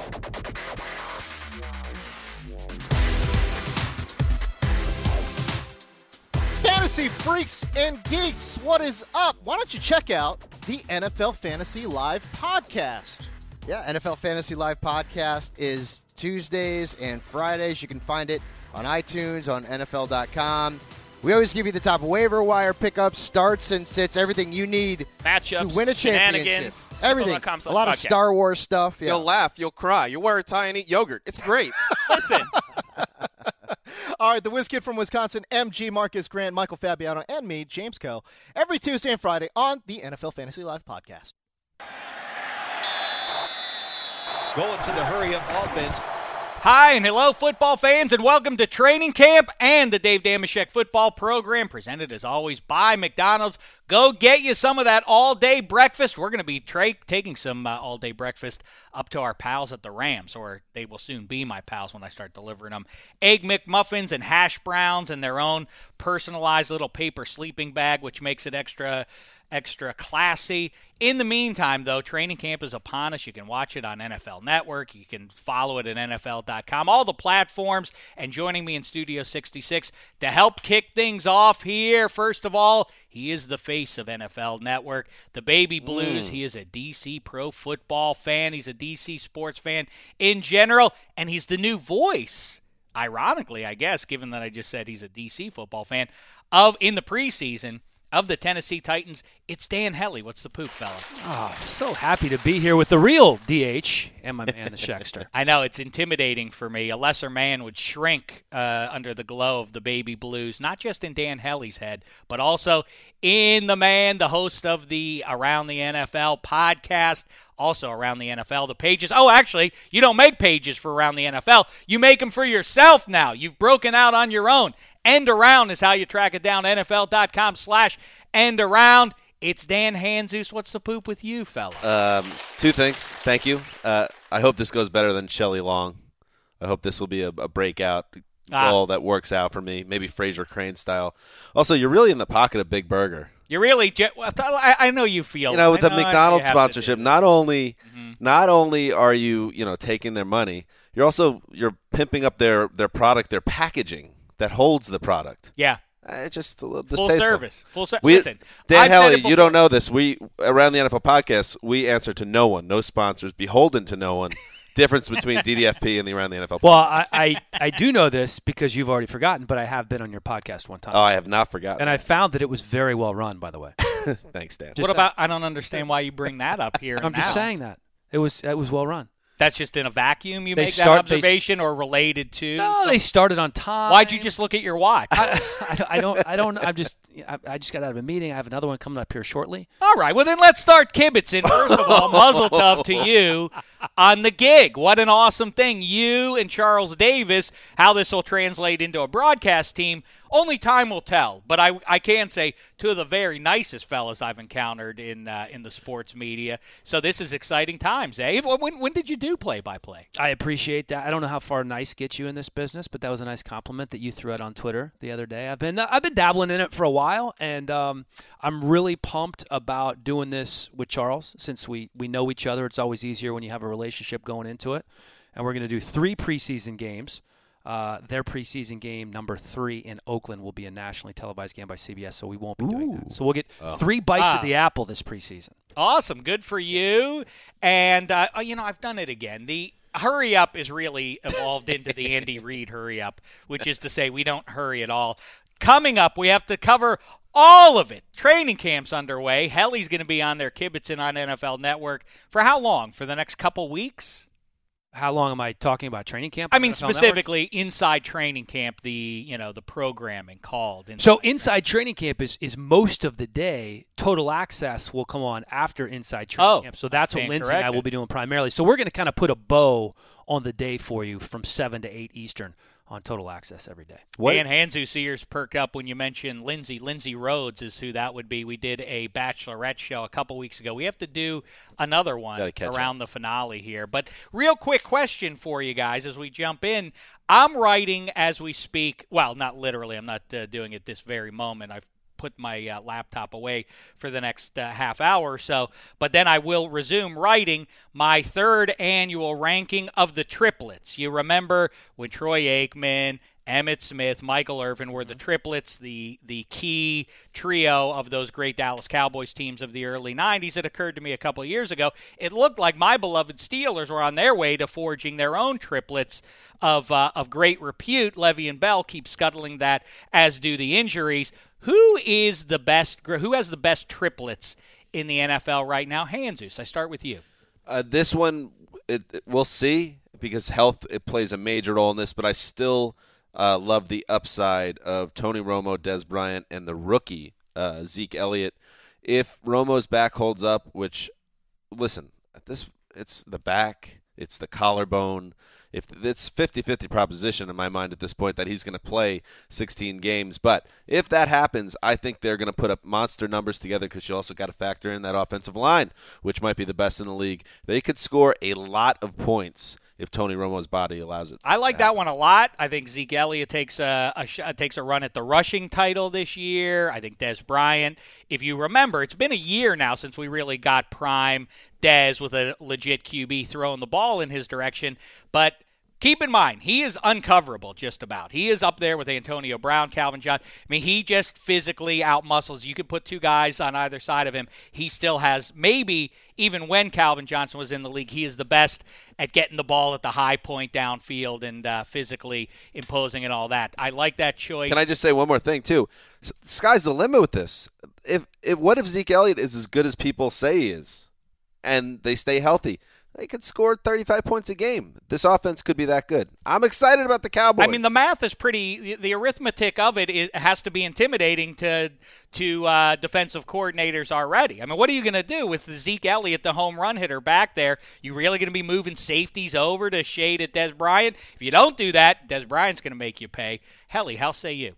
Fantasy freaks and geeks, what is up? Why don't you check out the NFL Fantasy Live podcast? Yeah, NFL Fantasy Live podcast is Tuesdays and Fridays. You can find it on iTunes, on NFL.com. We always give you the top waiver wire pickups, starts and sits, everything you need matchups, to win a championship. Everything. A lot of Star Wars stuff. Yeah. You'll laugh. You'll cry. You'll wear a tie and eat yogurt. It's great. Listen. All right, the whiz kid from Wisconsin, MG, Marcus Grant, Michael Fabiano, and me, James Coe, every Tuesday and Friday on the NFL Fantasy Live podcast. Going to the hurry-up offense. Hi and hello, football fans, and welcome to training camp and the Dave Dameshek football program, presented as always by McDonald's. Go get you some of that all-day breakfast. We're going to be taking some all-day breakfast up to our pals at the Rams, or they will soon be my pals when I start delivering them. Egg McMuffins and hash browns and their own personalized little paper sleeping bag, which makes it extra classy. In the meantime, though, training camp is upon us. You can watch it on NFL Network. You can follow it at NFL.com, all the platforms. And joining me in Studio 66 to help kick things off here, first of all, he is the face of NFL Network, the Baby Blues. He is a DC Pro Football fan. He's a DC sports fan in general, and he's the new voice, ironically, I guess, given that I just said he's a DC football fan, in the preseason of the Tennessee Titans. It's Dan Hellie. What's the poop, fella? Oh, so happy to be here with the real DH and my man, the Shexter. I know, it's intimidating for me. A lesser man would shrink under the glow of the Baby Blues, not just in Dan Hellie's head, but also in the man, the host of the Around the NFL podcast, also Around the NFL, the pages. Oh, actually, you don't make pages for Around the NFL. You make them for yourself now. You've broken out on your own. End Around is how you track it down, NFL.com/endaround. It's Dan Hanzus. What's the poop with you, fella? Two things. Thank you. I hope this goes better than Shelley Long. I hope this will be a breakout role that works out for me, maybe Fraser Crane style. Also, you're really in the pocket of Big Burger. You're really I know you feel. With the McDonald's sponsorship, not only are you taking their money, you're pimping up their product, their packaging that holds the product. Yeah. It's just a little full distasteful. service. Listen, Dan Hellie, you don't know this. We Around the NFL podcast, we answer to no one, no sponsors, beholden to no one. Difference between DDFP and the Around the NFL podcast. Well, I do know this because you've already forgotten, but I have been on your podcast one time. Oh, I have not forgotten. And I found that it was very well run, by the way. Thanks, Dan. What about, I don't understand why you bring that up here and I'm just saying that. It was well run. That's just in a vacuum you make that observation, or related to? No, they started on time. Why'd you just look at your watch? I don't. I just got out of a meeting. I have another one coming up here shortly. All right. Well, then let's start kibitzing. First of all, muzzle tough to you on the gig. What an awesome thing. You and Charles Davis, how this will translate into a broadcast team, only time will tell. But I can say two of the very nicest fellas I've encountered in the sports media. So this is exciting times, eh? When did you do play-by-play? I appreciate that. I don't know how far nice gets you in this business, but that was a nice compliment that you threw out on Twitter the other day. I've been dabbling in it for a while, and I'm really pumped about doing this with Charles. Since we know each other, it's always easier when you have a relationship going into it. And we're going to do 3 preseason games. Their preseason game, number 3 in Oakland, will be a nationally televised game by CBS, so we won't be doing that. So we'll get 3 bites at the apple this preseason. Awesome. Good for you. And, I've done it again. The hurry up is really evolved into the Andy Reid hurry up, which is to say we don't hurry at all. Coming up, we have to cover all of it. Training camp's underway. Hellie's going to be on there kibitzing on NFL Network. For how long? For the next couple weeks? How long am I talking about training camp? I mean, specifically inside training camp, the programming called. So inside training camp is most of the day. Total Access will come on after inside training camp. So that's what Lindsay and I will be doing primarily. So we're going to kind of put a bow on the day for you from 7 to 8 Eastern on Total Access every day. Dan Hanzus' ears perk up when you mention Lindsay. Lindsay Rhodes is who that would be. We did a Bachelorette show a couple weeks ago. We have to do another one around the finale here. But real quick question for you guys as we jump in. I'm writing as we speak. Well, not literally. I'm not doing it this very moment. I've put my laptop away for the next half hour or so. But then I will resume writing my third annual ranking of the triplets. You remember when Troy Aikman, Emmitt Smith, Michael Irvin were the triplets, the key trio of those great Dallas Cowboys teams of the early 90s. It occurred to me a couple of years ago. It looked like my beloved Steelers were on their way to forging their own triplets of great repute. Le'Veon Bell keeps scuttling that, as do the injuries. Who has the best triplets in the NFL right now? Jesus, I start with you. This one, we'll see, because health plays a major role in this, but I still love the upside of Tony Romo, Dez Bryant, and the rookie, Zeke Elliott. If Romo's back holds up, which, listen, it's the back, it's the collarbone. If it's 50-50 proposition in my mind at this point that he's going to play 16 games. But if that happens, I think they're going to put up monster numbers together, because you also got to factor in that offensive line, which might be the best in the league. They could score a lot of points if Tony Romo's body allows it. I like that one a lot. I think Zeke Elliott takes a run at the rushing title this year. I think Dez Bryant, if you remember, it's been a year now since we really got prime Dez with a legit QB throwing the ball in his direction. But keep in mind, he is uncoverable just about. He is up there with Antonio Brown, Calvin Johnson. I mean, he just physically outmuscles. You could put two guys on either side of him. He still has, maybe even when Calvin Johnson was in the league, he is the best at getting the ball at the high point downfield and physically imposing and all that. I like that choice. Can I just say one more thing, too? Sky's the limit with this. What if Zeke Elliott is as good as people say he is, and they stay healthy? They could score 35 points a game. This offense could be that good. I'm excited about the Cowboys. I mean, the math is pretty – the arithmetic of it has to be intimidating to defensive coordinators already. I mean, what are you going to do with Zeke Elliott, the home run hitter, back there? You really going to be moving safeties over to shade at Dez Bryant? If you don't do that, Dez Bryant's going to make you pay. Helly, how say you?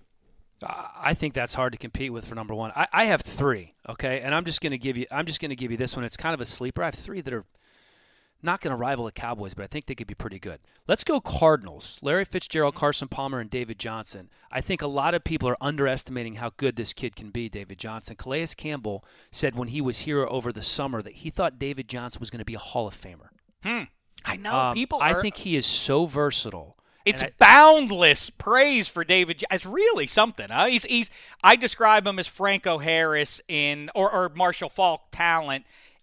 I think that's hard to compete with for number one. I have three, okay? And I'm just going to give you this one. It's kind of a sleeper. I have three that are not going to rival the Cowboys, but I think they could be pretty good. Let's go Cardinals. Larry Fitzgerald, Carson Palmer, and David Johnson. I think a lot of people are underestimating how good this kid can be, David Johnson. Calais Campbell said when he was here over the summer that he thought David Johnson was going to be a Hall of Famer. I know. I think he is so versatile. It's boundless praise for David. It's really something. Huh? I describe him as Franco Harris or Marshall Faulk talent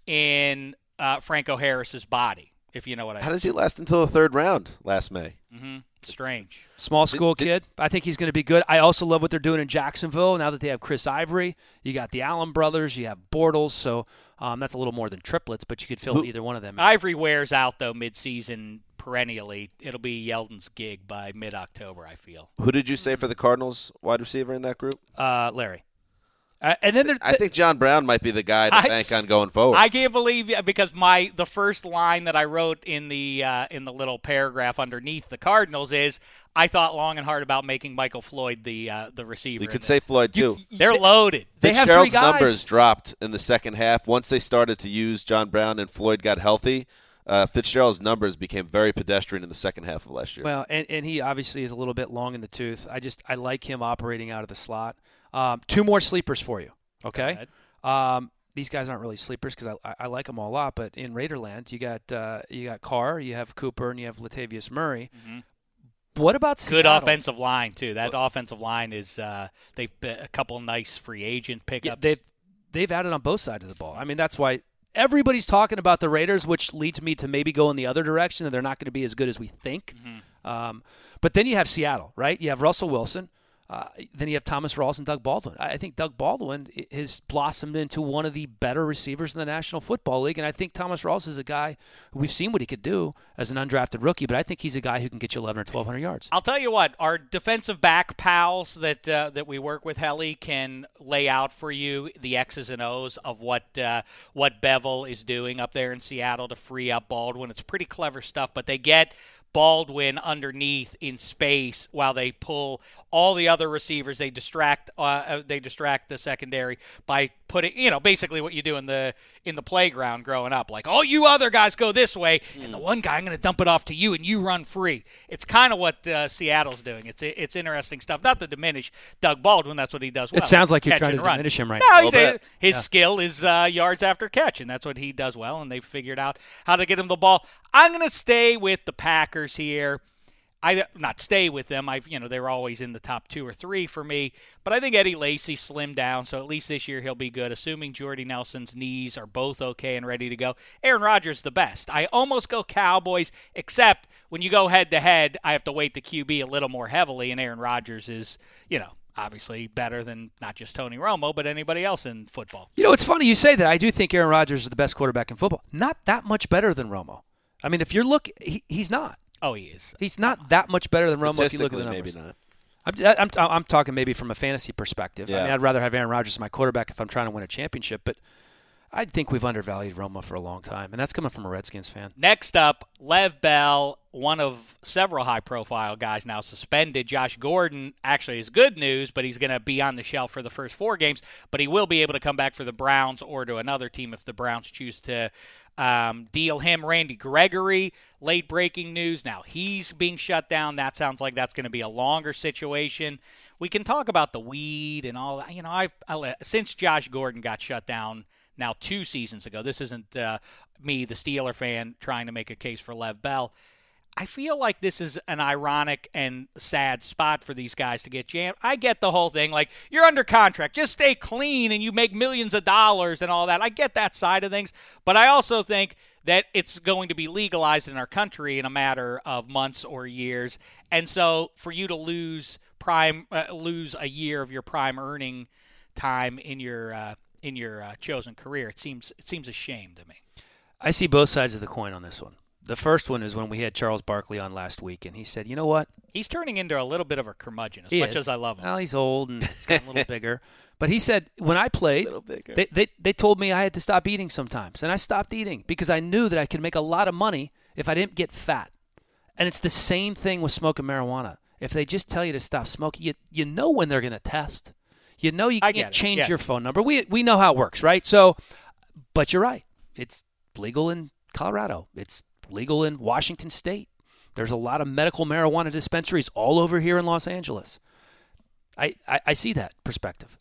in Franco Harris's body, if you know what I mean. How does he last until the third round last May? Mm-hmm. Strange. Small school kid. I think he's going to be good. I also love what they're doing in Jacksonville now that they have Chris Ivory. You got the Allen brothers. You have Bortles. So that's a little more than triplets, but you could fill either one of them. Ivory wears out, though, midseason perennially. It'll be Yeldon's gig by mid-October, I feel. Who did you say for the Cardinals wide receiver in that group? Larry. And then I think John Brown might be the guy to bank on going forward. I can't believe, because the first line that I wrote in the little paragraph underneath the Cardinals is, I thought long and hard about making Michael Floyd the receiver. You could say Floyd too. They're loaded. They have three guys. Numbers dropped in the second half once they started to use John Brown and Floyd got healthy. Fitzgerald's numbers became very pedestrian in the second half of last year. Well, and he obviously is a little bit long in the tooth. I like him operating out of the slot. Two more sleepers for you, okay? These guys aren't really sleepers because I like them all a lot, but in Raiderland, you got Carr, you have Cooper, and you have Latavius Murray. Mm-hmm. What about Seattle? Good offensive line, too. That offensive line is they've been a couple nice free agent pickups. Yeah, they've added on both sides of the ball. I mean, that's why everybody's talking about the Raiders, which leads me to maybe go in the other direction, and they're not going to be as good as we think. Mm-hmm. But then you have Seattle, right? You have Russell Wilson. Then you have Thomas Rawls and Doug Baldwin. I think Doug Baldwin has blossomed into one of the better receivers in the National Football League, and I think Thomas Rawls is a guy who we've seen what he could do as an undrafted rookie, but I think he's a guy who can get you 1,100 or 1,200 yards. I'll tell you what, our defensive back pals that we work with, Helly, can lay out for you the X's and O's of what Bevel is doing up there in Seattle to free up Baldwin. It's pretty clever stuff, but they get Baldwin underneath in space while they pull all the other receivers. They distract the secondary by putting, basically what you do in the playground growing up. Like, all you other guys go this way, and the one guy, I'm going to dump it off to you, and you run free. It's kind of what Seattle's doing. It's interesting stuff. Not to diminish Doug Baldwin. That's what he does well. It sounds like you're catch trying to and run. diminish him right No, now. his skill is yards after catch, and that's what he does well, and they've figured out how to get him the ball. I'm going to stay with the Packers here. Not stay with them. They were always in the top 2 or 3 for me. But I think Eddie Lacy slimmed down, so at least this year he'll be good, assuming Jordy Nelson's knees are both okay and ready to go. Aaron Rodgers the best. I almost go Cowboys, except when you go head-to-head, I have to weight the QB a little more heavily, and Aaron Rodgers is, obviously better than not just Tony Romo, but anybody else in football. It's funny you say that. I do think Aaron Rodgers is the best quarterback in football. Not that much better than Romo. I mean, if you're looking, he's not. Oh, he is. He's not that much better than Romo if you look at the numbers. Maybe not. I'm talking maybe from a fantasy perspective. Yeah. I mean, I'd rather have Aaron Rodgers as my quarterback if I'm trying to win a championship, but I think we've undervalued Romo for a long time, and that's coming from a Redskins fan. Next up, Lev Bell, one of several high-profile guys now suspended. Josh Gordon actually is good news, but he's going to be on the shelf for the first 4 games, but he will be able to come back for the Browns or to another team if the Browns choose to deal him. Randy Gregory, late breaking news. Now he's being shut down. That sounds like that's going to be a longer situation. We can talk about the weed and all that. Since Josh Gordon got shut down now 2 seasons ago, this isn't me, the Steeler fan, trying to make a case for Lev Bell. I feel like this is an ironic and sad spot for these guys to get jammed. I get the whole thing. Like, you're under contract. Just stay clean and you make millions of dollars and all that. I get that side of things. But I also think that it's going to be legalized in our country in a matter of months or years. And so for you to lose a year of your prime earning time in your chosen career, it seems a shame to me. I see both sides of the coin on this one. The first one is when we had Charles Barkley on last week, and he said, you know what? He's turning into a little bit of a curmudgeon, as I love him. Well, he's old and he's getting a little bigger. But he said, when I played, they told me I had to stop eating sometimes. And I stopped eating because I knew that I could make a lot of money if I didn't get fat. And it's the same thing with smoking marijuana. If they just tell you to stop smoking, you know when they're going to test. You know you can't change your phone number. We know how it works, right? So, but you're right. It's legal in Colorado. It's legal in Washington State. There's a lot of medical marijuana dispensaries all over here in Los Angeles. I see that perspective.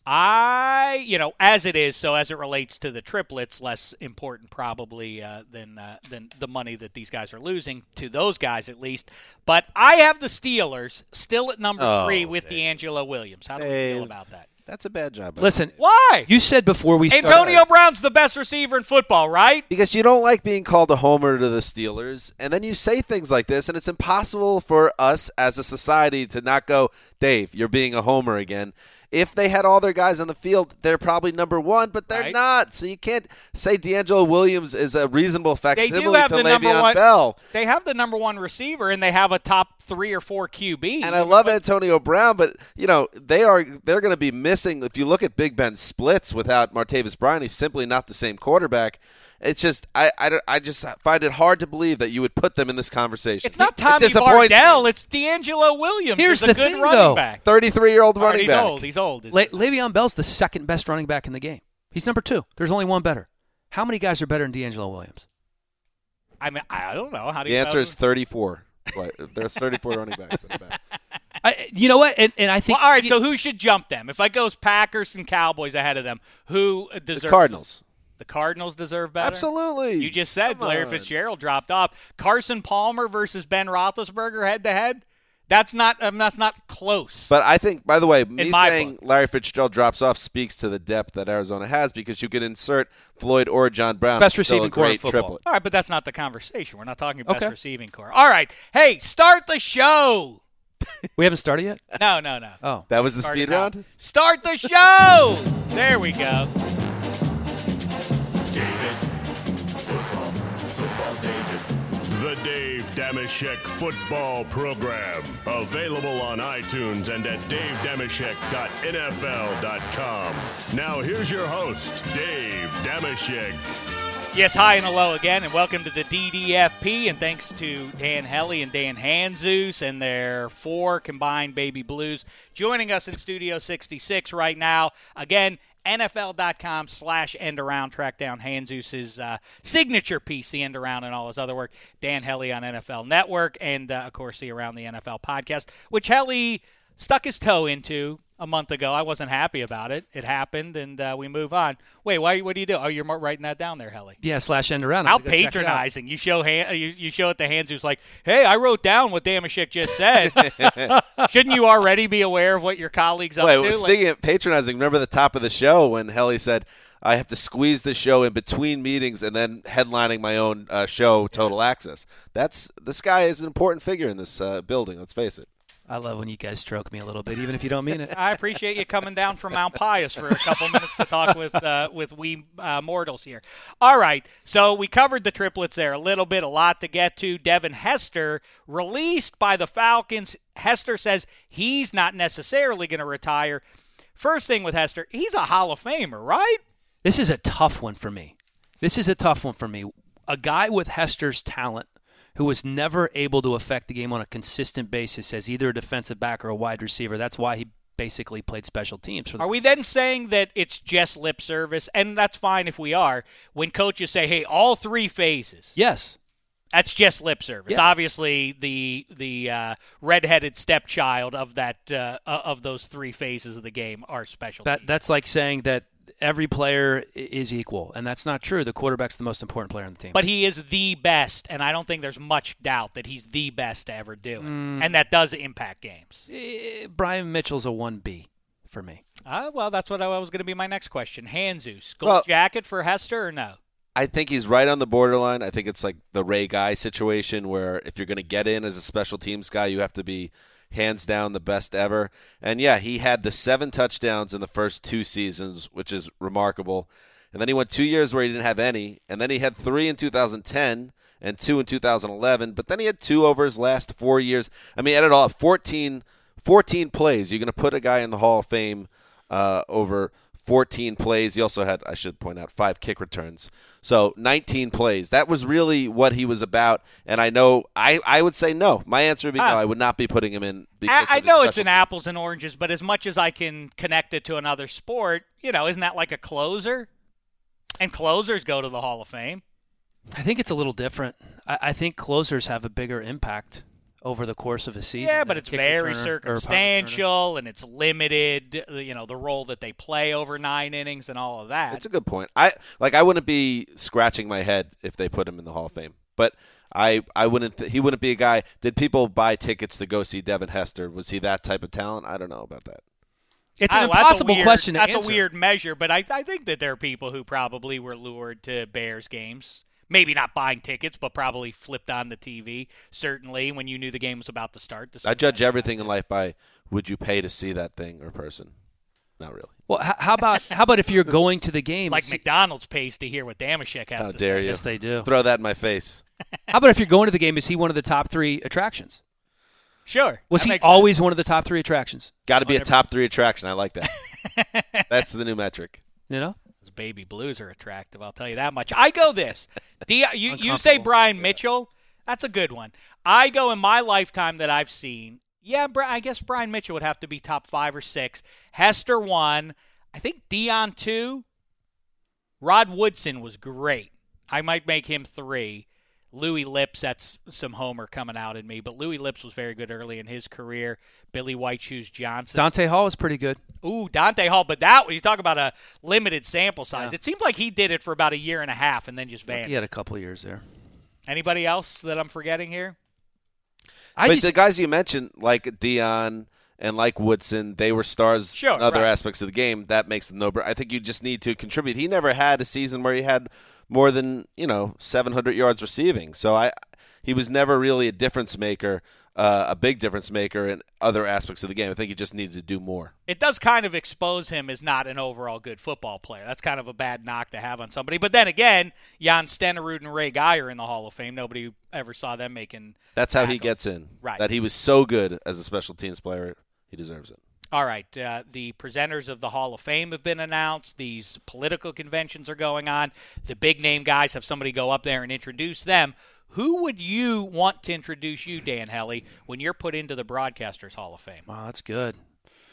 As it is, so as it relates to the triplets, less important probably than the money that these guys are losing, to those guys at least. But I have the Steelers still at number 3 with D'Angelo Williams. How do we feel about that? That's a bad job. Listen, why? You said before we started. Antonio Brown's the best receiver in football, right? Because you don't like being called a homer to the Steelers, and then you say things like this, and it's impossible for us as a society to not go, Dave, you're being a homer again. If they had all their guys on the field, they're probably number 1, but they're not. So you can't say D'Angelo Williams is a reasonable facsimile to Le'Veon Bell. They have the number 1 receiver, and they have a top 3 or 4 QB. And I love Antonio Brown, but they're going to be missing. If you look at Big Ben's splits without Martavis Bryant, he's simply not the same quarterback. It's just I just find it hard to believe that you would put them in this conversation. It's not Tommy Bardell. It's D'Angelo Williams. Here's a the good thing, running though. back. 33-year-old running back. He's old. Le'Veon Bell's the second best running back in the game. He's number 2. There's only one better. How many guys are better than D'Angelo Williams? I mean, I don't know. How do the you answer is 34. There's 34 running backs in the back. You know what? And I think. Well, all right, so who should jump them? If I goes Packers and Cowboys ahead of them, who deserves? The Cardinals. The Cardinals deserve better? Absolutely. You just said Larry Fitzgerald dropped off. Carson Palmer versus Ben Roethlisberger head-to-head? That's not close. But I think, by the way, me saying Larry Fitzgerald drops off speaks to the depth that Arizona has, because you can insert Floyd or John Brown. Best receiving core in football. Triplet. All right, but that's not the conversation. We're not talking best receiving core. All right. Hey, start the show. We haven't started yet? No. Oh. That was the speed round? Start the show. There we go. The Dave Dameshek Football Program. Available on iTunes and at davedameshek.nfl.com. Now here's your host, Dave Dameshek. Yes, hi and hello again, and welcome to the DDFP, and thanks to Dan Helly and Dan Hanzus and their 4 combined Baby Blues joining us in Studio 66 right now. Again, NFL.com/endaround. Track down Hanzus's signature piece, the end around, and all his other work. Dan Hellie on NFL Network, and, of course, the Around the NFL podcast, which Hellie stuck his toe into a month ago. I wasn't happy about it. It happened, and we move on. Wait, what do you do? Oh, you're writing that down there, Hellie. Yeah, /endaround. How patronizing. You show you show it to Hans, who's like, hey, I wrote down what Damashek just said. Shouldn't you already be aware of what your colleagues up to? Speaking of patronizing, remember the top of the show when Hellie said, I have to squeeze the show in between meetings and then headlining my own show, Total Access. This guy is an important figure in this building, let's face it. I love when you guys stroke me a little bit, even if you don't mean it. I appreciate you coming down from Mount Pius for a couple minutes to talk with we mortals here. All right, so we covered the triplets there a little bit, a lot to get to. Devin Hester, released by the Falcons. Hester says he's not necessarily going to retire. First thing with Hester, he's a Hall of Famer, right? This is a tough one for me. A guy with Hester's talent who was never able to affect the game on a consistent basis as either a defensive back or a wide receiver. That's why he basically played special teams. Are we then saying that it's just lip service? And that's fine if we are. When coaches say, hey, all three phases. Yes. That's just lip service. Yeah. Obviously, the redheaded stepchild of that of those three phases of the game are special teams. That's like saying that every player is equal, and that's not true. The quarterback's the most important player on the team. But he is the best, and I don't think there's much doubt that he's the best to ever do it, and that does impact games. Brian Mitchell's a 1B for me. Well, that's what was going to be my next question. Hanzus, gold jacket for Hester or no? I think he's right on the borderline. I think it's like the Ray Guy situation where if you're going to get in as a special teams guy, you have to be hands down the best ever. And, yeah, he had the 7 touchdowns in the first 2 seasons, which is remarkable. And then he went 2 years where he didn't have any. And then he had 3 in 2010 and 2 in 2011. But then he had 2 over his last 4 years. I mean, add it all up, 14 plays. You're going to put a guy in the Hall of Fame over 14 plays. He also had, I should point out, 5 kick returns. So 19 plays. That was really what he was about. And I know I would say no. My answer would be no. I would not be putting him in. I know it's an apples and oranges, but as much as I can connect it to another sport, isn't that like a closer? And closers go to the Hall of Fame. I think it's a little different. I think closers have a bigger impact over the course of a season. Yeah, but it's very circumstantial and it's limited, the role that they play over 9 innings and all of that. That's a good point. I wouldn't be scratching my head if they put him in the Hall of Fame. But I wouldn't he wouldn't be a guy. Did people buy tickets to go see Devin Hester? Was he that type of talent? I don't know about that. It's an impossible question to answer. That's a weird measure, but I think that there are people who probably were lured to Bears games. Maybe not buying tickets, but probably flipped on the TV, certainly, when you knew the game was about to start. I judge everything in life by would you pay to see that thing or person? Not really. Well, how about if you're going to the game? Like McDonald's pays to hear what Damashek has to say. How dare you. Yes, they do. Throw that in my face. How about if you're going to the game, is he one of the top 3 attractions? Sure. Was he always one of the top 3 attractions? Got to be a top 3 attraction. I like that. That's the new metric. Those baby blues are attractive, I'll tell you that much. I go this. You say Brian Mitchell. That's a good one. I go in my lifetime that I've seen, I guess Brian Mitchell would have to be top 5 or 6. Hester 1. I think Dion 2. Rod Woodson was great. I might make him 3. Louis Lips, that's some homer coming out in me, but Louis Lips was very good early in his career. Billy White Shoes Johnson. Dante Hall was pretty good. Ooh, Dante Hall, but that you talk about a limited sample size. Yeah. It seemed like he did it for about a year and a half and then just vanished. He had a couple of years there. Anybody else that I'm forgetting here? The guys you mentioned, like Dion and like Woodson, they were stars in other aspects of the game. That makes them no-brainer. I think you just need to contribute. He never had a season where he had more than 700 yards receiving. So he was never really a difference maker, a big difference maker in other aspects of the game. I think he just needed to do more. It does kind of expose him as not an overall good football player. That's kind of a bad knock to have on somebody. But then again, Jan Stenerud and Ray Guy are in the Hall of Fame. Nobody ever saw them making That's how he gets in. Right. That he was so good as a special teams player, he deserves it. All right, the presenters of the Hall of Fame have been announced. These political conventions are going on. The big-name guys have somebody go up there and introduce them. Who would you want to introduce you, Dan Hellie, when you're put into the Broadcasters Hall of Fame? Wow, that's good.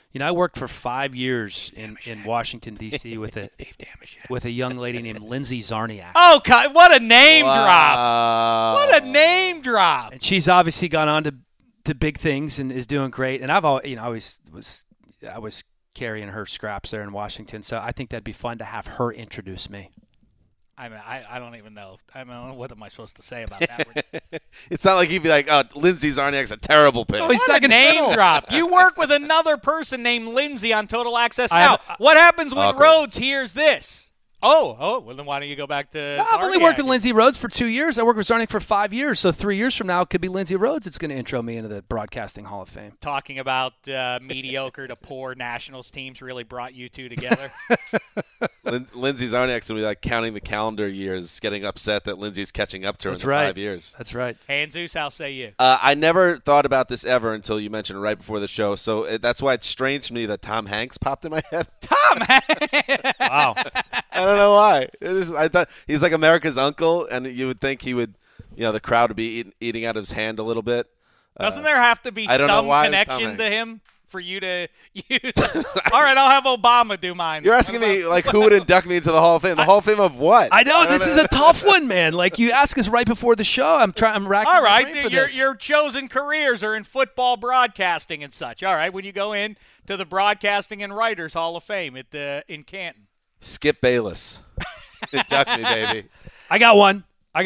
I worked for 5 years in Washington, D.C. with a young lady named Lindsay Zarniak. Oh, God, what a name drop. Wow. What a name drop. And she's obviously gone on to big things and is doing great. And I've always was carrying her scraps there in Washington. So I think that'd be fun to have her introduce me. I mean, I don't even know. I mean, what am I supposed to say about that? It's not like he'd be like, "Oh, Lindsay Zarniak's a terrible pick." Oh, he's What a name drop. You work with another person named Lindsay on Total Access. Now, what happens when Awkward. Rhodes hears this? Oh, well, then why don't you go back to I've only worked with Zarniak? Lindsay Rhodes for 2 years. I worked with Zarniak for 5 years. So 3 years from now, it could be Lindsay Rhodes that's going to intro me into the Broadcasting Hall of Fame. Talking about mediocre to poor Nationals teams really brought you two together. Lindsay Zarniak's going to be like counting the calendar years, getting upset that Lindsay's catching up to her That's in the right. 5 years. That's right. Jesus, how say you? I never thought about this ever until you mentioned it right before the show. So that's why it's strange to me that Tom Hanks popped in my head. Tom Wow. I don't know why. I thought he's like America's uncle, and you would think he would, the crowd would be eating out of his hand a little bit. Doesn't there have to be I don't know some why it's Tom connection to Hanks. him for you to use? All right, I'll have Obama do mine. You're asking me like who would induct me into the Hall of Fame? The Hall of Fame of what? I know this is a tough one, man. Like you ask us right before the show. I'm racking All my right, brain for your this. chosen careers are in football broadcasting and such. All right, when you go in to the Broadcasting and Writers Hall of Fame in Canton. Skip Bayless. Induct me, baby. I got one.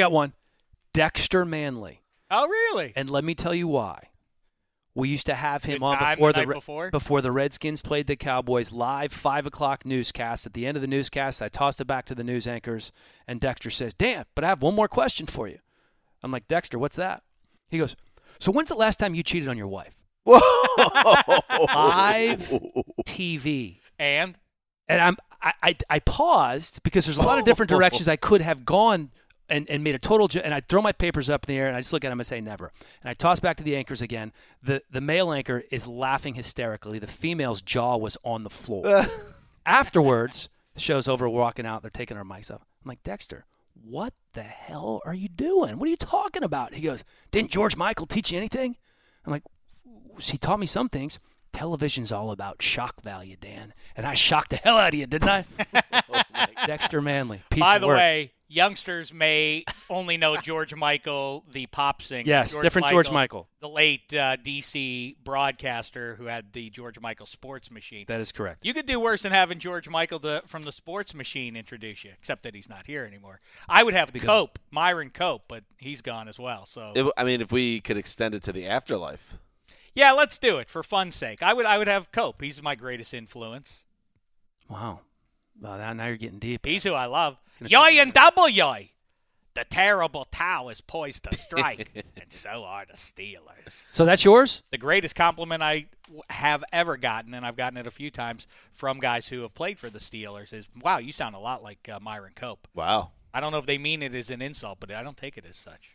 Dexter Manley. Oh, really? And let me tell you why. We used to have him Good on time before the night before the Redskins played the Cowboys live 5 o'clock newscast. At the end of the newscast, I tossed it back to the news anchors, and Dexter says, "Dan, but I have one more question for you." I'm like, "Dexter, what's that?" He goes, "So when's the last time you cheated on your wife?" Whoa. Live TV. And I paused because there's a lot of different directions I could have gone and made a total and I throw my papers up in the air and I just look at him and say never. And I toss back to the anchors again. The male anchor is laughing hysterically. The female's jaw was on the floor. Afterwards, the show's over, we're walking out, they're taking our mics off. I'm like, "Dexter, what the hell are you doing? What are you talking about?" He goes, "Didn't George Michael teach you anything?" I'm like, "He taught me some things." Television's all about shock value, Dan. And I shocked the hell out of you, didn't I? Dexter Manley. by the way, youngsters may only know George Michael, the pop singer. Yes, different George Michael. The late D.C. broadcaster who had the George Michael Sports Machine. That is correct. You could do worse than having George Michael from the Sports Machine introduce you, except that he's not here anymore. I would have Cope, Myron Cope, but he's gone as well. So if we could extend it to the afterlife. yeah, let's do it for fun's sake. I would have Cope. He's my greatest influence. Wow. Well, now you're getting deep. He's who I love. Yoy and double yoy. The terrible Tau is poised to strike, and so are the Steelers. So that's yours? The greatest compliment I have ever gotten, and I've gotten it a few times from guys who have played for the Steelers, is, "Wow, you sound a lot like Myron Cope." Wow. I don't know if they mean it as an insult, but I don't take it as such.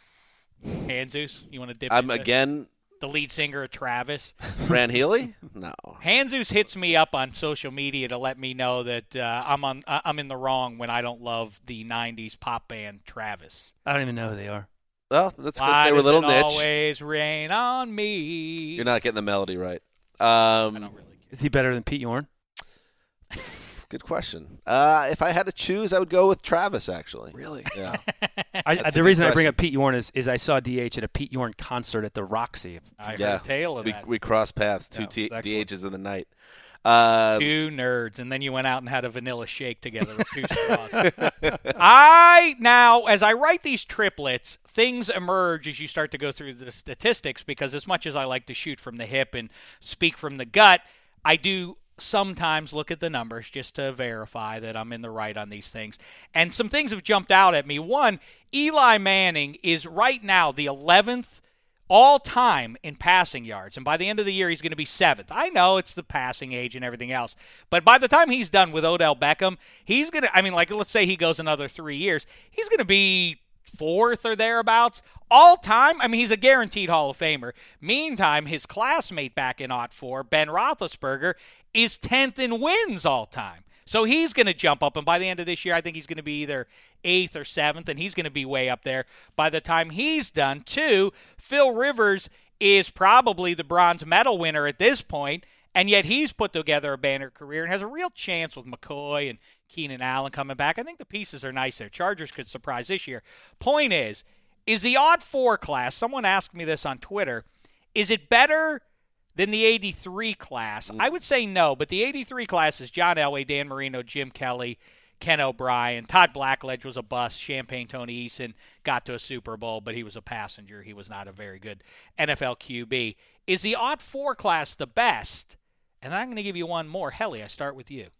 Hanzus, you want to dip I'm into again the lead singer of Travis? Fran Healy? No. Hanzus hits me up on social media to let me know that I'm in the wrong when I don't love the '90s pop band Travis. I don't even know who they are. Well, that's because Why they were a does little it niche. always rain on me? You're not getting the melody right. I don't really care. Is he better than Pete Yorn? Good question. If I had to choose, I would go with Travis, actually. Really? Yeah. The a reason good I bring question. up Pete Yorn is I saw DH at a Pete Yorn concert at the Roxy. I Yeah. heard a tale of that. We crossed paths, two Yeah, excellent. DHs in the night. Two nerds, and then you went out and had a vanilla shake together with two straws. Now, as I write these triplets, things emerge as you start to go through the statistics, because as much as I like to shoot from the hip and speak from the gut, I do sometimes look at the numbers just to verify that I'm in the right on these things. And some things have jumped out at me. One, Eli Manning is right now the 11th all-time in passing yards, and by the end of the year, he's going to be 7th. I know it's the passing age and everything else, but by the time he's done with Odell Beckham, he's going to, let's say he goes another 3 years, he's going to be 4th or thereabouts all-time. He's a guaranteed Hall of Famer. Meantime, his classmate back in 2004, Ben Roethlisberger, is 10th in wins all-time. So he's going to jump up, and by the end of this year, I think he's going to be either 8th or 7th, and he's going to be way up there by the time he's done, too. Phil Rivers is probably the bronze medal winner at this point, And yet he's put together a banner career and has a real chance with McCoy and Keenan Allen coming back. I think the pieces are nice there. Chargers could surprise this year. Point is the odd 4 class, someone asked me this on Twitter, is it better than the 83 class? I would say no, but the 83 class is John Elway, Dan Marino, Jim Kelly, Ken O'Brien. Todd Blackledge was a bust. Champagne Tony Eason got to a Super Bowl, but he was a passenger. He was not a very good NFL QB. Is the odd 4 class the best? And I'm going to give you one more. Helly, I start with you.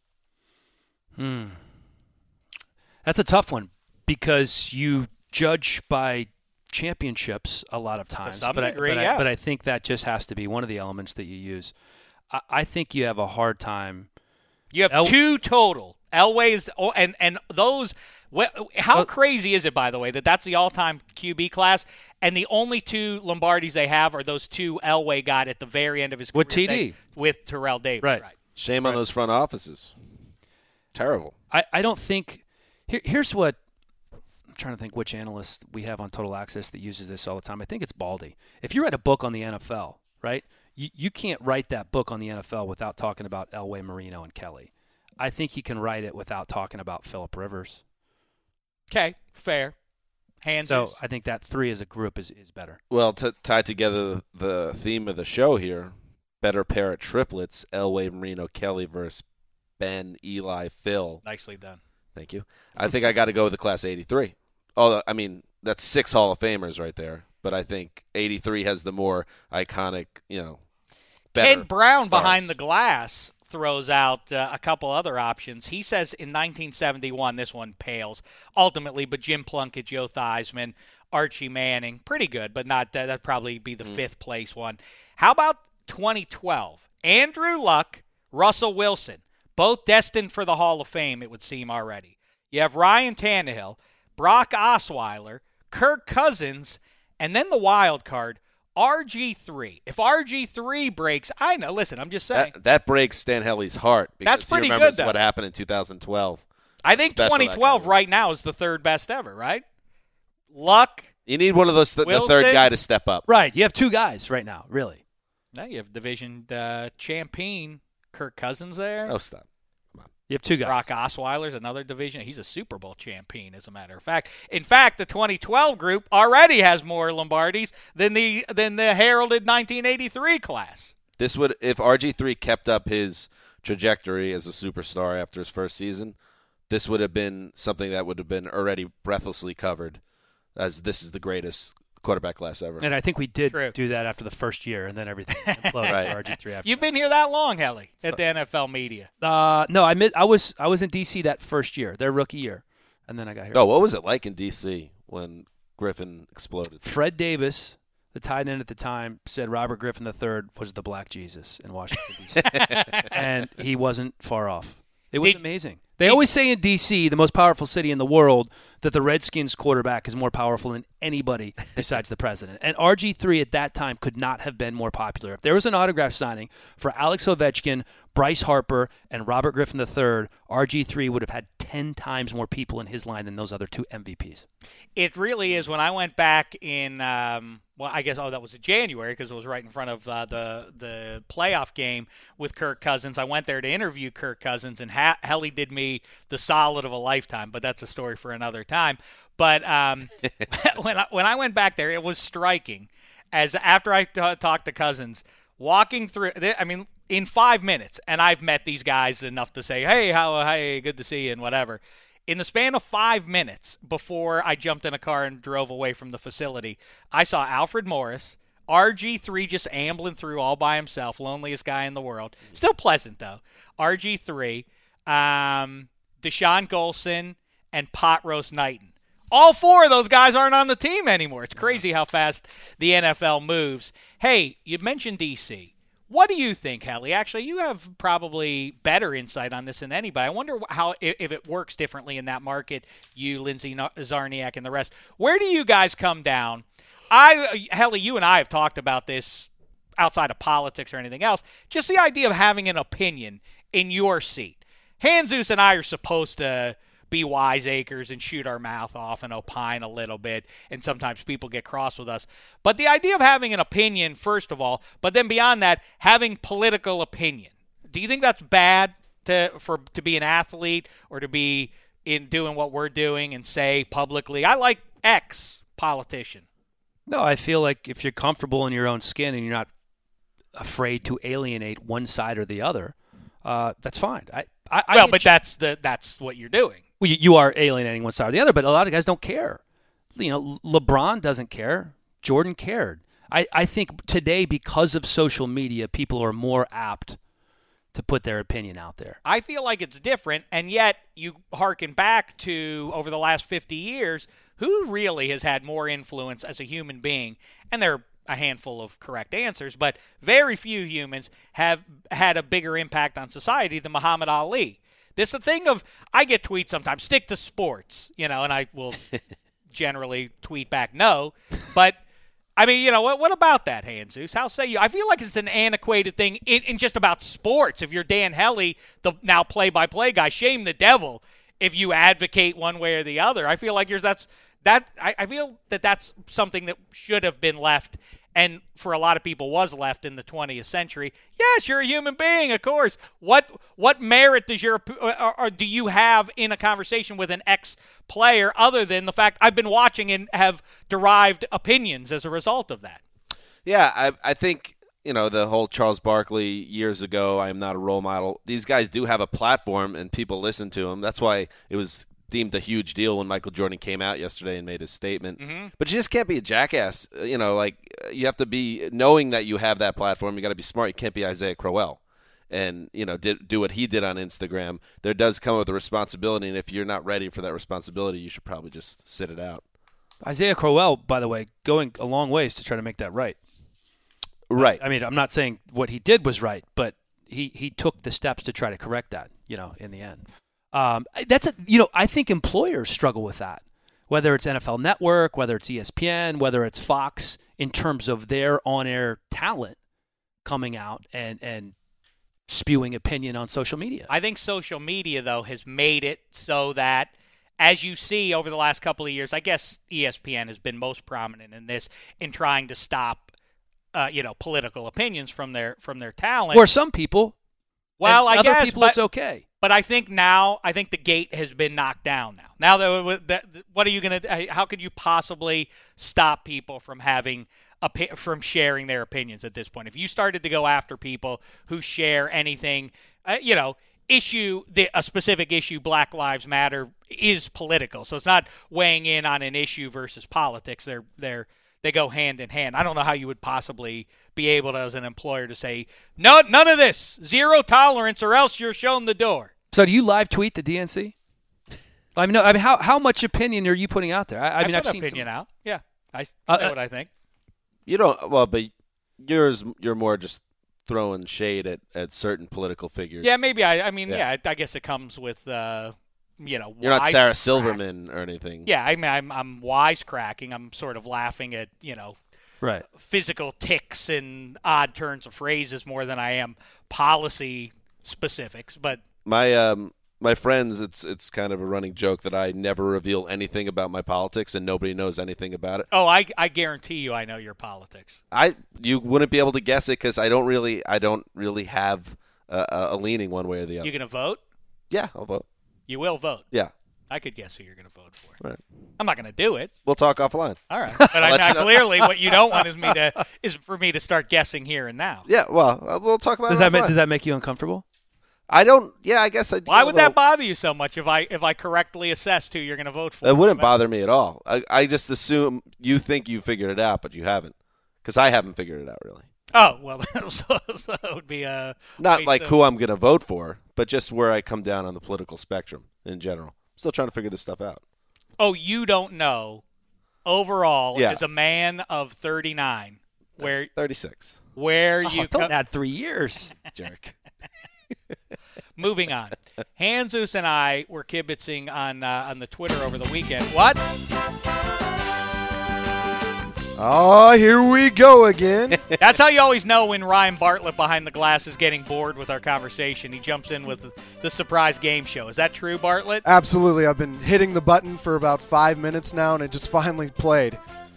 That's a tough one because you judge by championships a lot of times. To some degree, yeah. But I think that just has to be one of the elements that you use. I think you have a hard time. You have 2 total. Elway's and those. How crazy is it, by the way, that that's the all-time QB class, and the only 2 Lombardis they have are those 2 Elway got at the very end of his career with TD, with Terrell Davis. Right. Shame on those front offices. Terrible. I don't think. Here's what I'm trying to think. Which analyst we have on Total Access that uses this all the time? I think it's Baldy. If you write a book on the NFL, right? You can't write that book on the NFL without talking about Elway, Marino, and Kelly. I think you can write it without talking about Phillip Rivers. Okay, fair. So I think that 3 as a group is better. Well, to tie together the theme of the show here, better pair of triplets, Elway, Marino, Kelly versus Ben, Eli, Phil. Nicely done. Thank you. I think I got to go with the class 83. Although, I mean, that's 6 Hall of Famers right there. But I think 83 has the more iconic, better Ted Brown stars. behind the glass throws out a couple other options. He says in 1971, this one pales ultimately, but Jim Plunkett, Joe Theismann, Archie Manning, pretty good, but not that'd probably be the 5th place one. How about 2012? Andrew Luck, Russell Wilson, both destined for the Hall of Fame, it would seem already. You have Ryan Tannehill, Brock Osweiler, Kirk Cousins, and then the wild card, RG3. If RG3 breaks, I know. Listen, I'm just saying. That breaks Stan Helly's heart because That's pretty he remembers good, though. what happened in 2012. I think 2012 right now is the 3rd best ever, right? Luck. You need one of those, the 3rd guy to step up. Right. You have 2 guys right now, really. Now you have division champion Kirk Cousins there. Oh, stop. You have 2 guys. Brock Osweiler's another division. He's a Super Bowl champion, as a matter of fact. In fact, the 2012 group already has more Lombardis than the heralded 1983 class. This would, if RG3 kept up his trajectory as a superstar after his first season, this would have been something that would have been already breathlessly covered, as this is the greatest quarterback class ever. And I think we did do that after the first year, and then everything imploded Right. for RG3 after You've been here that long, Helly, at the NFL media. No, I was in D.C. that first year, their rookie year, and then I got here. Oh, what was it like in D.C. when Griffin exploded? Fred Davis, the tight end at the time, said Robert Griffin III was the Black Jesus in Washington, D.C., and he wasn't far off. It was amazing. They always say in D.C., the most powerful city in the world, that the Redskins quarterback is more powerful than anybody besides the president. And RG3 at that time could not have been more popular. If there was an autograph signing for Alex Ovechkin, Bryce Harper, and Robert Griffin III, RG3 would have had 10 times more people in his line than those other 2 MVPs. It really is. When I went back in, I guess, that was in January because it was right in front of the playoff game with Kirk Cousins. I went there to interview Kirk Cousins, and Helly did me the solid of a lifetime, but that's a story for another time. But when I went back there, it was striking. As after I talked to Cousins, walking through, in 5 minutes, and I've met these guys enough to say, hey, good to see you, and whatever. In the span of 5 minutes before I jumped in a car and drove away from the facility, I saw Alfred Morris, RG3 just ambling through all by himself, loneliest guy in the world. Still pleasant, though. RG3, Deshaun Golson, and Pot Roast Knighton. All 4 of those guys aren't on the team anymore. It's crazy how fast the NFL moves. Hey, you mentioned D.C. What do you think, Helly? Actually, you have probably better insight on this than anybody. I wonder if it works differently in that market, you, Lindsay Zarniak, and the rest. Where do you guys come down? Helly, you and I have talked about this outside of politics or anything else. Just the idea of having an opinion in your seat. Hanzus and I are supposed to be wiseacres and shoot our mouth off and opine a little bit, and sometimes people get cross with us. But the idea of having an opinion, first of all, but then beyond that, having political opinion. Do you think that's bad to be an athlete or to be in doing what we're doing and say publicly, I like X politician? No, I feel like if you're comfortable in your own skin and you're not afraid to alienate one side or the other, that's fine. But that's what you're doing. Well, you are alienating one side or the other, but a lot of guys don't care. LeBron doesn't care. Jordan cared. I think today, because of social media, people are more apt to put their opinion out there. I feel like it's different, and yet you hearken back to over the last 50 years, who really has had more influence as a human being? And there are a handful of correct answers, but very few humans have had a bigger impact on society than Muhammad Ali. This is a thing of, I get tweets sometimes, stick to sports, and I will generally tweet back no, but I mean, what about that, Jesus? How say you? I feel like it's an antiquated thing in just about sports. If you're Dan Hellie, the now play-by-play guy, shame the devil if you advocate one way or the other. I feel like I feel that that's something that should have been left, and for a lot of people was left in the 20th century. Yes, you're a human being, of course. What merit does do you have in a conversation with an ex-player other than the fact I've been watching and have derived opinions as a result of that? Yeah, I think, the whole Charles Barkley years ago, I am not a role model. These guys do have a platform and people listen to them. That's why it was deemed a huge deal when Michael Jordan came out yesterday and made his statement. Mm-hmm. But you just can't be a jackass. You have to be knowing that you have that platform. You got to be smart. You can't be Isaiah Crowell and, do what he did on Instagram. There does come with a responsibility, and if you're not ready for that responsibility, you should probably just sit it out. Isaiah Crowell, by the way, going a long ways to try to make that right. Right. I mean, I'm not saying what he did was right, but he took the steps to try to correct that, in the end. I think employers struggle with that, whether it's NFL Network, whether it's ESPN, whether it's Fox, in terms of their on-air talent coming out and spewing opinion on social media. I think social media, though, has made it so that, as you see over the last couple of years, I guess ESPN has been most prominent in this, in trying to stop, political opinions from their talent. Or some people. Well, I other guess, people, it's okay. But I think the gate has been knocked down now. What are you going to? How could you possibly stop people from from sharing their opinions at this point? If you started to go after people who share anything, a specific issue, Black Lives Matter, is political. So it's not weighing in on an issue versus politics. They go hand in hand. I don't know how you would possibly be able to, as an employer, to say, no, none of this, zero tolerance, or else you're shown the door. So do you live tweet the DNC? How much opinion are you putting out there? I've put seen opinion some out. Yeah, I say what I think. You don't. Well, but you're more just throwing shade at certain political figures. Yeah, maybe. I guess it comes with. You're not Sarah Silverman or anything. Yeah, I mean, I'm wisecracking. I'm sort of laughing at, right, physical tics and odd turns of phrases more than I am policy specifics. But my friends, it's kind of a running joke that I never reveal anything about my politics, and nobody knows anything about it. Oh, I guarantee you, I know your politics. You wouldn't be able to guess it because I don't really have a leaning one way or the other. You gonna vote? Yeah, I'll vote. You will vote? Yeah. I could guess who you're going to vote for. Right. I'm not going to do it. We'll talk offline. All right. But clearly what you don't want is for me to start guessing here and now. Yeah, well, we'll talk about does that make you uncomfortable? I don't. Yeah, I guess I do. Why would that bother you so much if I correctly assessed who you're going to vote for? It wouldn't bother me at all. I just assume you think you figured it out, but you haven't. Because I haven't figured it out, really. Oh, well, so it would be a not like who I'm going to vote for, but just where I come down on the political spectrum in general. Still trying to figure this stuff out. Oh, you don't know overall as a man of 39 where 36. Where you don't add 3 years, jerk. Moving on. Jesus and I were kibitzing on the Twitter over the weekend. What? Oh, here we go again. That's how you always know when Ryan Bartlett behind the glass is getting bored with our conversation. He jumps in with the surprise game show. Is that true, Bartlett? Absolutely. I've been hitting the button for about 5 minutes now, and it just finally played.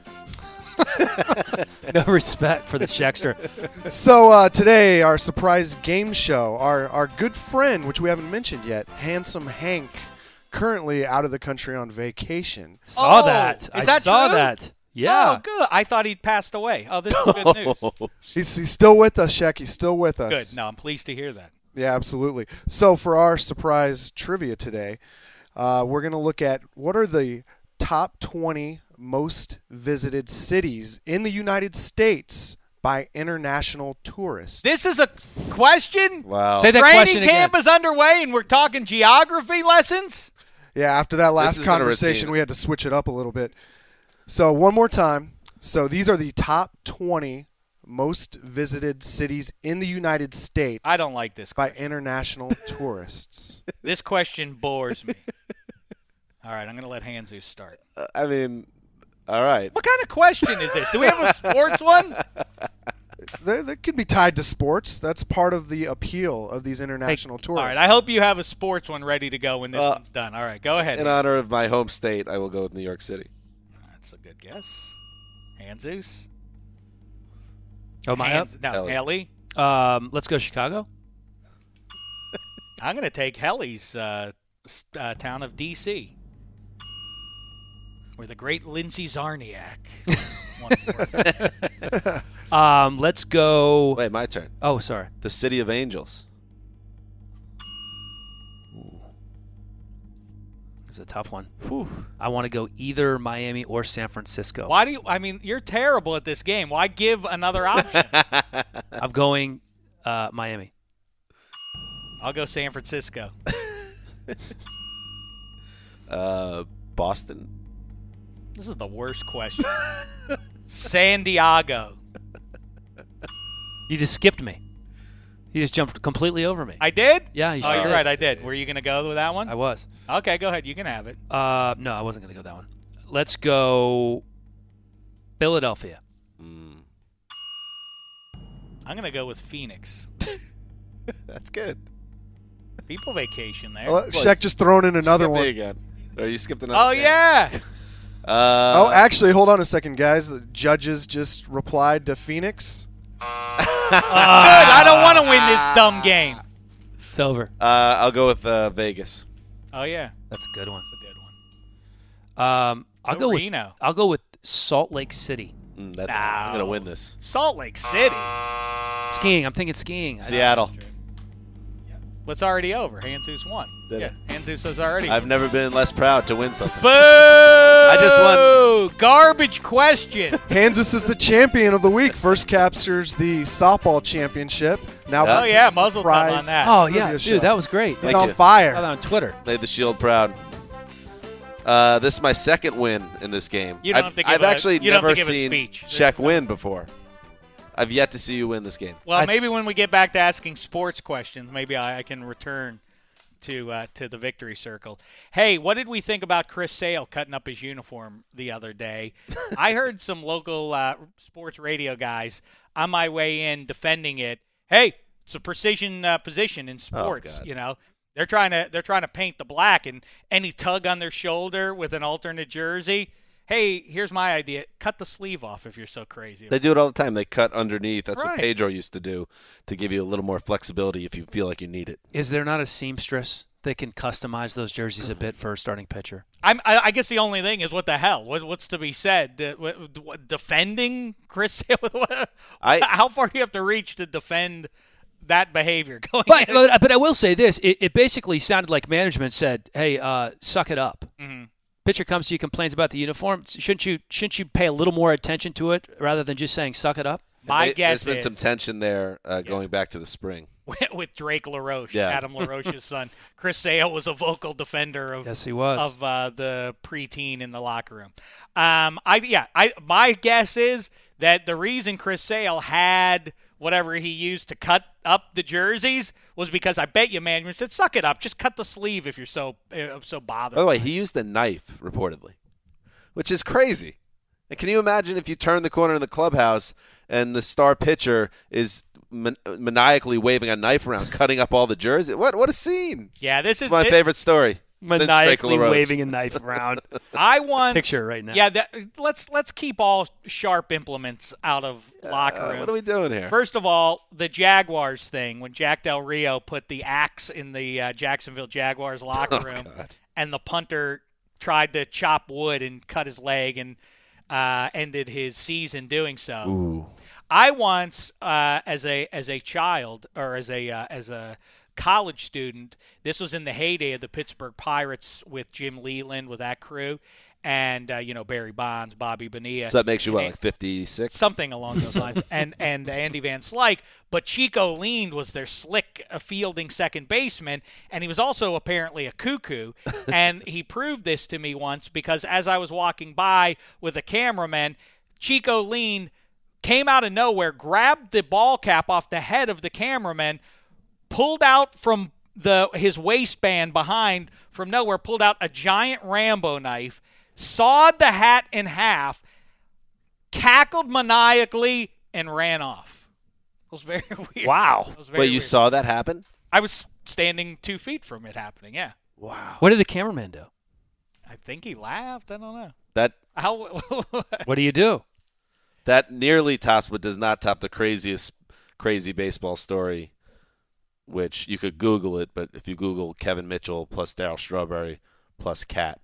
No respect for the Shexter. So today, our surprise game show, our good friend, which we haven't mentioned yet, Handsome Hank, currently out of the country on vacation. Saw Oh, that. is I that saw true? that. Yeah. Oh, good. I thought he'd passed away. Oh, this is good news. He's still with us, Shaq. He's still with us. Good. No, I'm pleased to hear that. Yeah, absolutely. So for our surprise trivia today, we're going to look at what are the top 20 most visited cities in the United States by international tourists. This is a question? Wow. Say that Training question camp again. is underway, and we're talking geography lessons? Yeah, after that last has been a conversation, routine. we had to switch it up a little bit. So one more time. So these are the top 20 most visited cities in the United States. I don't like this by question. international tourists. This question bores me. All right, I'm going to let Hanzu start. I mean, all right. What kind of question is this? Do we have a sports one? They could be tied to sports. That's part of the appeal of these international tourists. All right, I hope you have a sports one ready to go when this one's done. All right, go ahead. In honor of my home state, I will go with New York City. That's a good guess. Hanzus? Oh, my up? No, Helly. Helly. Let's go Chicago. I'm going to take Helly's town of D.C., where the great Lindsay Zarniak won. Let's go. Wait, my turn. Oh, sorry. The City of Angels. This is a tough one. I want to go either Miami or San Francisco. Why do you? I mean, you're terrible at this game. Why give another option? I'm going Miami. I'll go San Francisco. Boston. This is the worst question. San Diego. You just skipped me. You just jumped completely over me. I did? Yeah, you Oh, sure you're did. right. I did. Were you going to go with that one? I was. Okay, go ahead. You can have it. No, I wasn't going to go that one. Let's go Philadelphia. I'm going to go with Phoenix. That's good. People vacation there. Well, Shaq just thrown in another Skip me one. again. Or you skipped another. Oh, game. yeah. Oh, actually, hold on a second, guys. The judges just replied to Phoenix. Good. I don't want to win this dumb game. It's over. I'll go with Vegas. Oh, yeah. That's a good one. That's a good one. I'll go with Salt Lake City. I'm gonna win this. Salt Lake City. Skiing. I'm thinking skiing. Seattle. What's already over? Hanzus won. Did yeah, it. Hanzus is already I've never been less proud to win something. Boo! I just won. Garbage question. Kansas is the champion of the week. First captures the softball championship. Now, Yeah. Oh, yeah, muzzle time on that. Oh, yeah. Trivia show. Dude, that was great. He's Thank on you. I saw fire. that on Twitter. Made the Shield proud. This is my second win in this game. You don't have to give I've a- actually you don't have never to give a seen speech. Shaq win before. I've yet to see you win this game. Well, maybe when we get back to asking sports questions, maybe I can return to the victory circle. Hey, what did we think about Chris Sale cutting up his uniform the other day? I heard some local sports radio guys on my way in defending it. Hey, it's a precision position in sports. God. You know, they're trying to paint the black, and any tug on their shoulder with an alternate jersey. Hey, here's my idea. Cut the sleeve off if you're so crazy. They do it all the time. They cut underneath. That's Right. what Pedro used to do to give you a little more flexibility if you feel like you need it. Is there not a seamstress that can customize those jerseys a bit for a starting pitcher? I guess the only thing is, what the hell? What's to be said? Defending Chris Sale? How far do you have to reach to defend that behavior? But I will say this. It basically sounded like management said, hey, suck it up. Mm-hmm. Pitcher comes to you, complains about the uniform. Shouldn't you pay a little more attention to it rather than just saying suck it up? My guess There's been is some tension there going back to the spring. with Drake LaRoche, Yeah. Adam LaRoche's son. Chris Sale was a vocal defender of Yes, he was. of the preteen in the locker room. My guess is that the reason Chris Sale had whatever he used to cut up the jerseys was because I bet you management said, suck it up, just cut the sleeve if you're so bothered. By the way, he used a knife, reportedly, which is crazy. And can you imagine if you turn the corner in the clubhouse and the star pitcher is maniacally waving a knife around, cutting up all the jerseys? What a scene! Yeah, this is my favorite story. Maniacally waving a knife around. I want picture right now. Yeah, let's keep all sharp implements out of locker room. What are we doing here? First of all, the Jaguars thing, when Jack Del Rio put the axe in the Jacksonville Jaguars locker room, and the punter tried to chop wood and cut his leg and ended his season doing so. Ooh. I once, as a child or as a college student, this was in the heyday of the Pittsburgh Pirates with Jim Leland, with that crew, and Barry Bonds, Bobby Bonilla. So that makes you like 56, something along those lines, and Andy Van Slyke. But Chico Leand was their slick fielding second baseman, and he was also apparently a cuckoo. And he proved this to me once because as I was walking by with a cameraman, Chico Leand came out of nowhere, grabbed the ball cap off the head of the cameraman, pulled out from his waistband behind from nowhere, pulled out a giant Rambo knife, sawed the hat in half, cackled maniacally, and ran off. It was very weird. Wow. Wait, you saw that happen? I was standing 2 feet from it happening, yeah. Wow. What did the cameraman do? I think he laughed. I don't know. What do you do? That nearly tops, but does not top the crazy baseball story, which you could Google it, but if you Google Kevin Mitchell plus Darryl Strawberry plus Cat.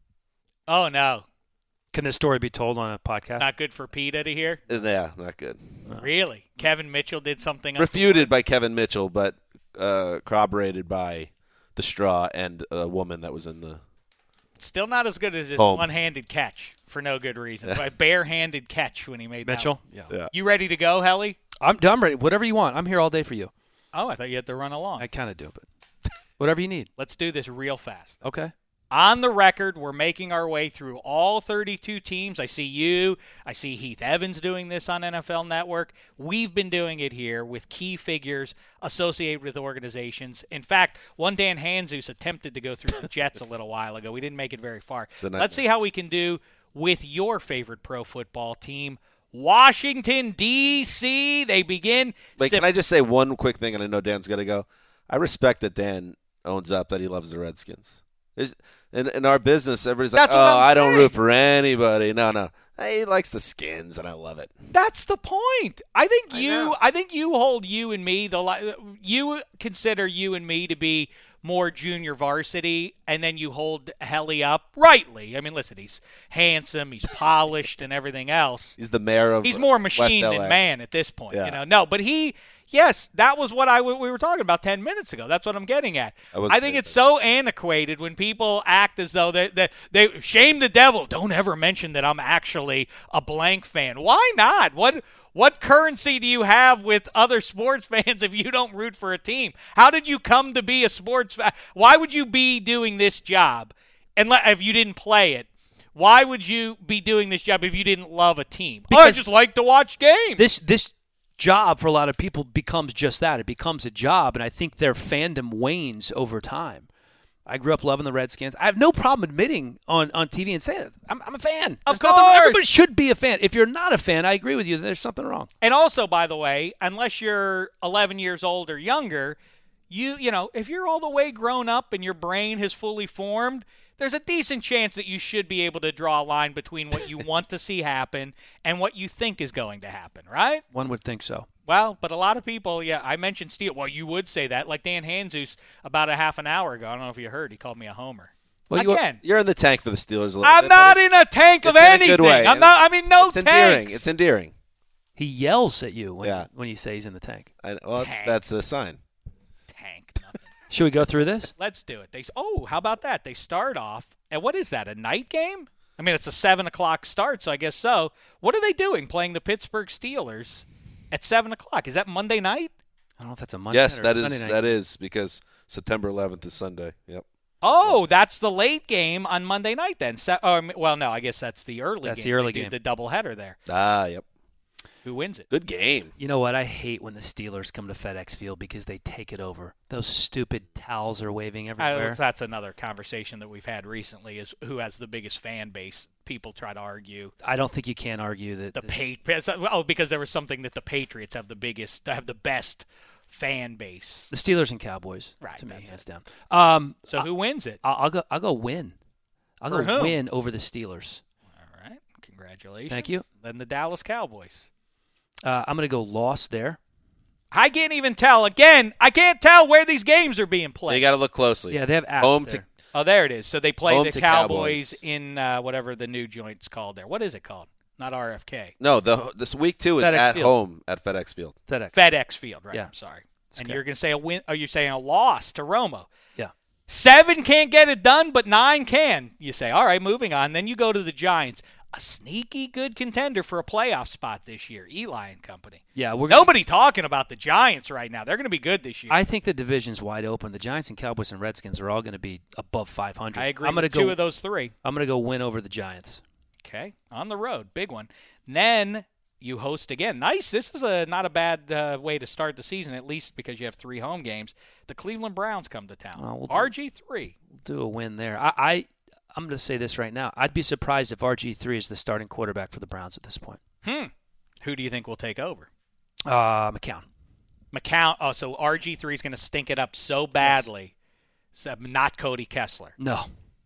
Oh, no. Can this story be told on a podcast? It's not good for PETA to hear? Yeah, not good. No. Really? Kevin Mitchell did something? Refuted by Kevin Mitchell, but corroborated by the straw and a woman that was in the... Still not as good as his home. One-handed catch for no good reason. A bare-handed catch when he made Mitchell? That one. Yeah. You ready to go, Helly? I'm ready. Whatever you want. I'm here all day for you. Oh, I thought you had to run along. I kind of do, but whatever you need. Let's do this real fast. Okay. On the record, we're making our way through all 32 teams. I see you. I see Heath Evans doing this on NFL Network. We've been doing it here with key figures associated with organizations. In fact, one Dan Hanzus attempted to go through the Jets a little while ago. We didn't make it very far. Let's see how we can do with your favorite pro football team, Washington, D.C. They begin. Wait, can I just say one quick thing, and I know Dan's got to go. I respect that Dan owns up that he loves the Redskins. In our business, everybody's like, I don't root for anybody. No. He likes the Skins, and I love it. That's the point. I think you hold you and me, you consider you and me to be more junior varsity, and then you hold Helly up rightly. I mean, listen, he's handsome, he's polished, and everything else. He's the mayor of He's more machine West than LA. man at this point. Yeah. No, but yes, that was what we were talking about 10 minutes ago. That's what I'm getting at. I think it's so antiquated when people act as though they shame the devil. Don't ever mention that I'm actually a blank fan. Why not? What currency do you have with other sports fans if you don't root for a team? How did you come to be a sports fan? Why would you be doing this job if you didn't play it? Why would you be doing this job if you didn't love a team? Because I just like to watch games. This job for a lot of people becomes just that. It becomes a job, and I think their fandom wanes over time. I grew up loving the Redskins. I have no problem admitting on TV and saying it. I'm a fan. Of course. Everybody should be a fan. If you're not a fan, I agree with you. There's something wrong. And also, by the way, unless you're 11 years old or younger, you know, if you're all the way grown up and your brain has fully formed, there's a decent chance that you should be able to draw a line between what you want to see happen and what you think is going to happen, right? One would think so. Well, but a lot of people, I mentioned Steele. Well, you would say that, like Dan Hanzus about a half an hour ago. I don't know if you heard. He called me a homer. Well, Again, you're in the tank for the Steelers a little I'm bit. not in a tank of anything. In a good way. I'm not. I mean, no it's tanks. Endearing. It's endearing. He yells at you when you say he's in the tank. That's a sign. Tank. Nothing. Should we go through this? Let's do it. How about that? They start off, and what is that? A night game? I mean, it's a 7:00 start, so I guess so. What are they doing? Playing the Pittsburgh Steelers at 7:00? Is that Monday night? I don't know if that's a Monday night or Yes, Sunday night. that is because September 11th is Sunday. Yep. Oh, that's the late game on Monday night then. Well, no, I guess that's the early game. That's the early They do game. the doubleheader there. Ah, yep. Who wins it? Good game. You know what? I hate when the Steelers come to FedEx Field because they take it over. Those stupid towels are waving everywhere. That's another conversation that we've had recently is who has the biggest fan base. People try to argue. I don't think you can argue that. Because there was something that the Patriots have the best fan base. The Steelers and Cowboys, right? To me, hands down. So who wins it? I'll go win. I'll go win over the Steelers. All right, congratulations. Thank you. Then the Dallas Cowboys. I'm going to go loss there. I can't even tell. Again, I can't tell where these games are being played. You got to look closely. Yeah, they have apps there. Oh, there it is. So they play the Cowboys in whatever the new joint's called there. What is it called? Not RFK. No, this week 2 is FedEx at Field. home at FedEx Field. FedEx Field, right? Yeah. I'm sorry. It's and okay. you're going to say a win? Are you saying a loss to Romo? Yeah. 7 can't get it done, but 9 can. You say, all right, moving on. Then you go to the Giants. A sneaky good contender for a playoff spot this year, Eli and company. Yeah, nobody talking about the Giants right now. They're going to be good this year. I think the division's wide open. The Giants and Cowboys and Redskins are all going to be above 500. I agree I'm gonna with 2 of those 3. I'm going to go win over the Giants. Okay, on the road, big one. Then you host again. Nice. This is not a bad way to start the season, at least because you have 3 home games. The Cleveland Browns come to town. RG3. We'll do a win there. I'm going to say this right now. I'd be surprised if RG3 is the starting quarterback for the Browns at this point. Who do you think will take over? McCown. Oh, so RG3 is going to stink it up so badly. Yes. So not Cody Kessler. No.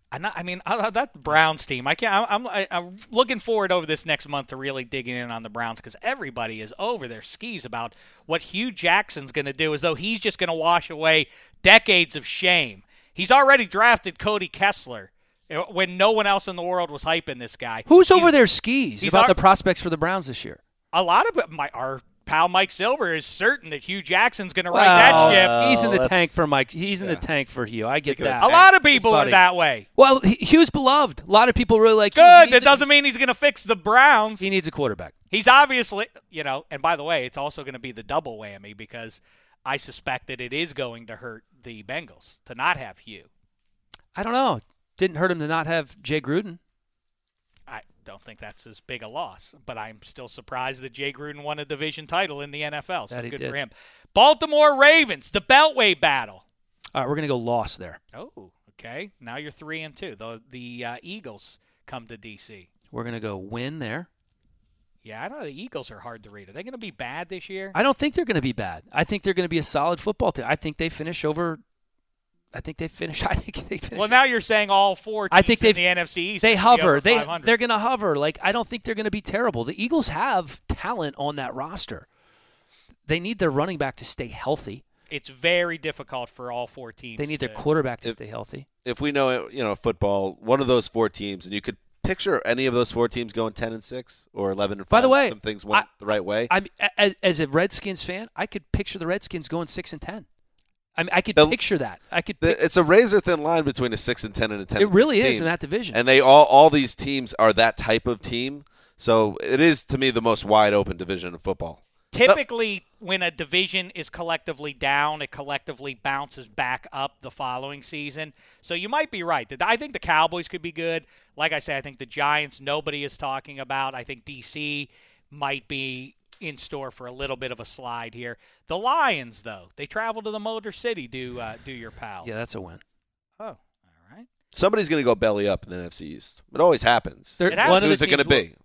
That Browns team. I'm looking forward over this next month to really digging in on the Browns because everybody is over their skis about what Hugh Jackson's going to do, as though he's just going to wash away decades of shame. He's already drafted Cody Kessler when no one else in the world was hyping this guy. Who's over their skis about the prospects for the Browns this year? A lot of our pal Mike Silver is certain that Hugh Jackson's going to ride that ship. He's in the tank for Mike. He's in the tank for Hugh. I get that. A lot of people are that way. Well, Hugh's beloved. A lot of people really like Hugh. Good. That doesn't mean he's going to fix the Browns. He needs a quarterback. He's obviously, and by the way, it's also going to be the double whammy because I suspect that it is going to hurt the Bengals to not have Hugh. I don't know. Didn't hurt him to not have Jay Gruden. I don't think that's as big a loss, but I'm still surprised that Jay Gruden won a division title in the NFL, so good for him. Baltimore Ravens, the Beltway battle. All right, we're going to go loss there. Oh, okay. Now you're 3-2. The Eagles come to D.C. We're going to go win there. Yeah, I know the Eagles are hard to read. Are they going to be bad this year? I don't think they're going to be bad. I think they're going to be a solid football team. I think they finish over. I think they finish. Well, now you're saying all 4 teams in the NFC East. They hover. They're going to hover. I don't think they're going to be terrible. The Eagles have talent on that roster. They need their running back to stay healthy. It's very difficult for all 4 teams. They need their quarterback to stay healthy. If we know, football, one of those 4 teams, and you could picture any of those 4 teams going 10-6 or 11-5. By the way, some things went the right way. As a Redskins fan, I could picture the Redskins going 6-10. I could picture that. It's a razor thin line between a 6-10 and a 10. It really is in that division. And they all these teams are that type of team. So it is to me the most wide open division of football. Typically, when a division is collectively down, it collectively bounces back up the following season. So you might be right. I think the Cowboys could be good. Like I say, I think the Giants nobody is talking about. I think D.C. might be in store for a little bit of a slide here. The Lions, though, they travel to the Motor City. Do your pals? Yeah, that's a win. Oh, all right. Somebody's going to go belly up in the NFC East. It always happens. Who's it going to be?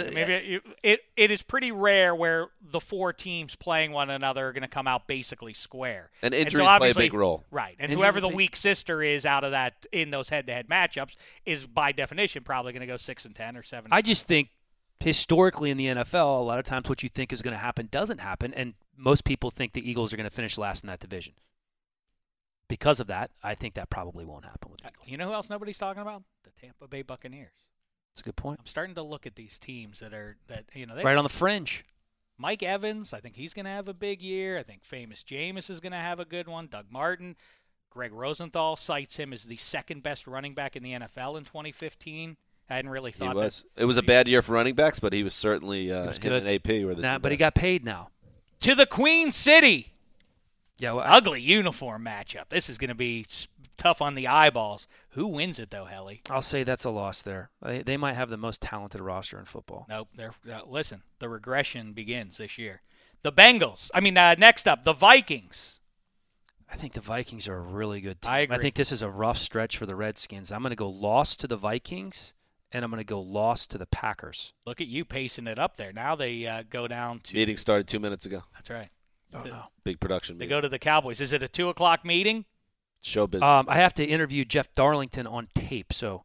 It is pretty rare where the 4 teams playing one another are going to come out basically square. And injuries play a big role. Right. And whoever the weak sister is out of that in those head-to-head matchups is, by definition, probably going to go 6-10 or 7. I just think historically in the NFL, a lot of times what you think is going to happen doesn't happen, and most people think the Eagles are going to finish last in that division. Because of that, I think that probably won't happen with the Eagles. You know who else nobody's talking about? The Tampa Bay Buccaneers. That's a good point. I'm starting to look at these teams that right on the fringe. Mike Evans, I think he's going to have a big year. I think Famous Jameis is going to have a good one. Doug Martin. Greg Rosenthal cites him as the second best running back in the NFL in 2015. I hadn't really thought that. It was a bad year for running backs, but he was certainly him and AP were the but he got paid now. To the Queen City. Yeah, ugly uniform matchup. This is going to be tough on the eyeballs. Who wins it, though, Helly? I'll say that's a loss there. They might have the most talented roster in football. Nope. Listen, the regression begins this year. The Bengals. Next up, the Vikings. I think the Vikings are a really good team. I agree. I think this is a rough stretch for the Redskins. I'm going to go loss to the Vikings, and I'm going to go loss to the Packers. Look at you pacing it up there. Now they go down to – Meeting started 2 minutes ago. That's right. Oh, no. Big production They meeting. go to the Cowboys. Is it a 2 o'clock meeting? Show business. I have to interview Jeff Darlington on tape, for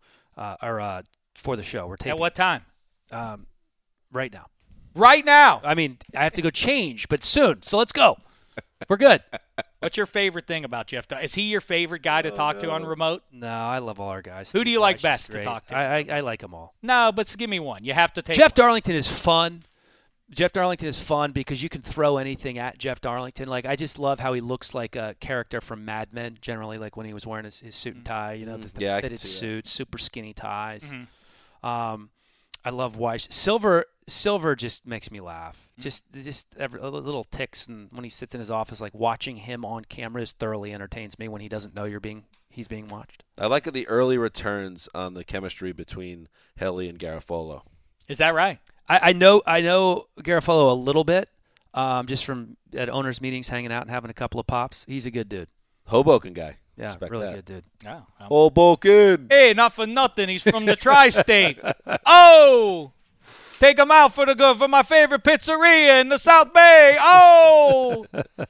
the show. We're taping. At what time? Right now. Right now. I have to go change, but soon. So let's go. We're good. What's your favorite thing about Jeff? Is he your favorite guy to talk to on remote? No, I love all our guys. Who do you like best to talk to? I like them all. No, but give me one. You have to take Jeff one. Darlington is fun. Jeff Darlington is fun because you can throw anything at Jeff Darlington. Like, I just love how he looks like a character from Mad Men, generally, like when he was wearing his suit and tie, the fitted suits, super skinny ties. Mm-hmm. I love Weiss. Silver just makes me laugh. Just every little ticks, and when he sits in his office, like watching him on camera is thoroughly entertains me when he doesn't know he's being watched. I like the early returns on the chemistry between Helly and Garofalo. Is that right? I know Garofalo a little bit, just from at owners' meetings, hanging out and having a couple of pops. He's a good dude. Hoboken guy. Yeah, Respect really that. good dude. Oh, Hoboken. Hey, not for nothing. He's from the tri-state. Oh, take him out for my favorite pizzeria in the South Bay. Oh,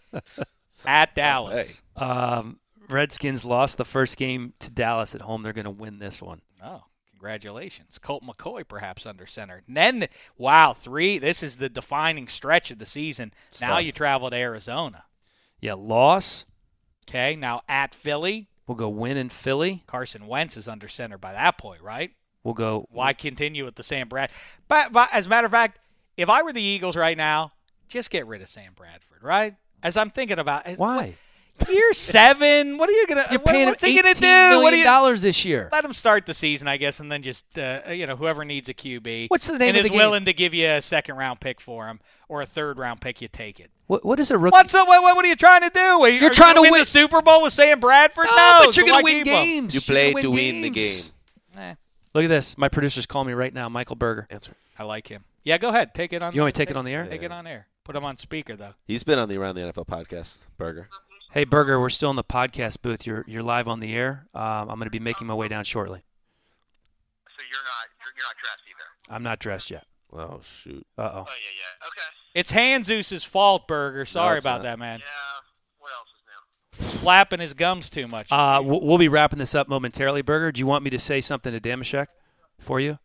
at Dallas. Redskins lost the first game to Dallas at home. They're going to win this one. Oh, congratulations. Colt McCoy perhaps under center. And then, wow, 3. This is the defining stretch of the season. Now you travel to Arizona. Yeah, loss. Okay, now at Philly. We'll go win in Philly. Carson Wentz is under center by that point, right? We'll go. Why continue with the Sam Brad? But as a matter of fact, if I were the Eagles right now, just get rid of Sam Bradford, right? As I'm thinking about why? Year 7. What are you gonna? You're paying what's he him gonna $18 do? million this year. Let him start the season, I guess, and then just whoever needs a QB. What's the name and of the is game? willing to give you a second-round pick for him or a third-round pick, you take it. What is a rookie? What are you trying to do? You're trying to win win the Super Bowl with Sam Bradford? No, but so you're going to why win keep him? games. You play to win the game. Look at this. My producer's calling me right now, Michael Berger. Answer. I like him. Yeah, go ahead. Take it on. You want me to take it on the air? Take it on air. Put him on speaker, though. He's been on the Around the NFL podcast, Berger. Hey, Berger, we're still in the podcast booth. You're live on the air. I'm going to be making my way down shortly. So you're not dressed either. I'm not dressed yet. Oh, shoot. Uh-oh. Oh yeah. Okay. It's Hanzoos's fault, Berger. Sorry it's about not. that, man. Yeah. What else is new? Flapping his gums too much. We'll be wrapping this up momentarily, Berger. Do you want me to say something to Damashek for you?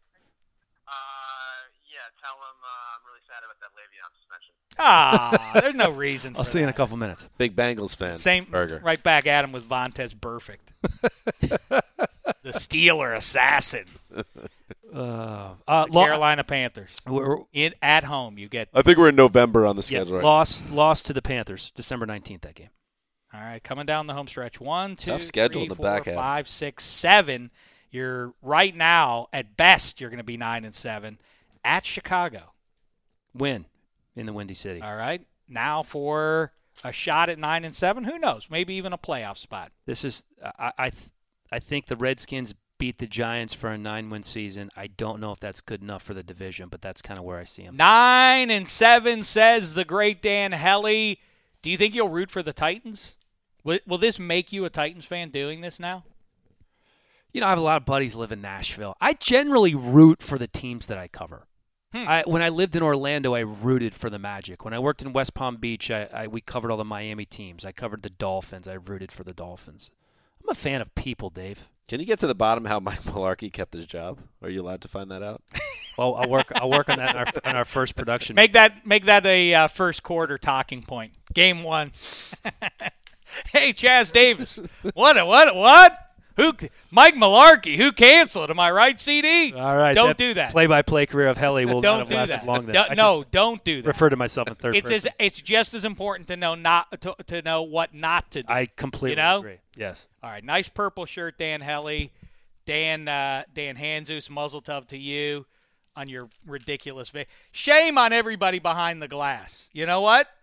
Yeah. Tell him I'm really sad about that Le'Veon suspension. There's no reason. I'll for see you in a that. couple minutes. Big Bengals fan. Same Berger. right back at him with Vontez Perfect. The Steeler assassin. Carolina Panthers. At home, you get. I think we're in November on the schedule. Right? Lost to the Panthers, December 19th, that game. All right, coming down the home stretch. 1, 2, Tough schedule 3, in the 4, back half. 5, 6, 7. You're right now, at best, you're going to be 9-7 at Chicago. Win in the Windy City. All right. Now for a shot at 9-7. Who knows? Maybe even a playoff spot. This is I think the Redskins beat the Giants for a 9-win season. I don't know if that's good enough for the division, but that's kind of where I see them. 9-7 says the great Dan Helly. Do you think you'll root for the Titans? Will this make you a Titans fan doing this now? I have a lot of buddies live in Nashville. I generally root for the teams that I cover. When I lived in Orlando, I rooted for the Magic. When I worked in West Palm Beach, we covered all the Miami teams. I covered the Dolphins. I rooted for the Dolphins. I'm a fan of people, Dave. Can you get to the bottom how Mike Mularkey kept his job? Are you allowed to find that out? Well, I'll work on that in our first production. Make that a first quarter talking point. Game 1. Hey, Chaz Davis. What? Who? Mike Mularkey. Who canceled? Am I right, CD? All right. Don't do that. Play-by-play career of Helly will Don't not have do lasted that. long enough. Don't do that. Refer to myself in third person. It's just as important to know to know what not to do. I completely agree. Yes. All right. Nice purple shirt, Dan Helly. Dan Hanzus, muzzle tov to you on your ridiculous Shame on everybody behind the glass. You know what?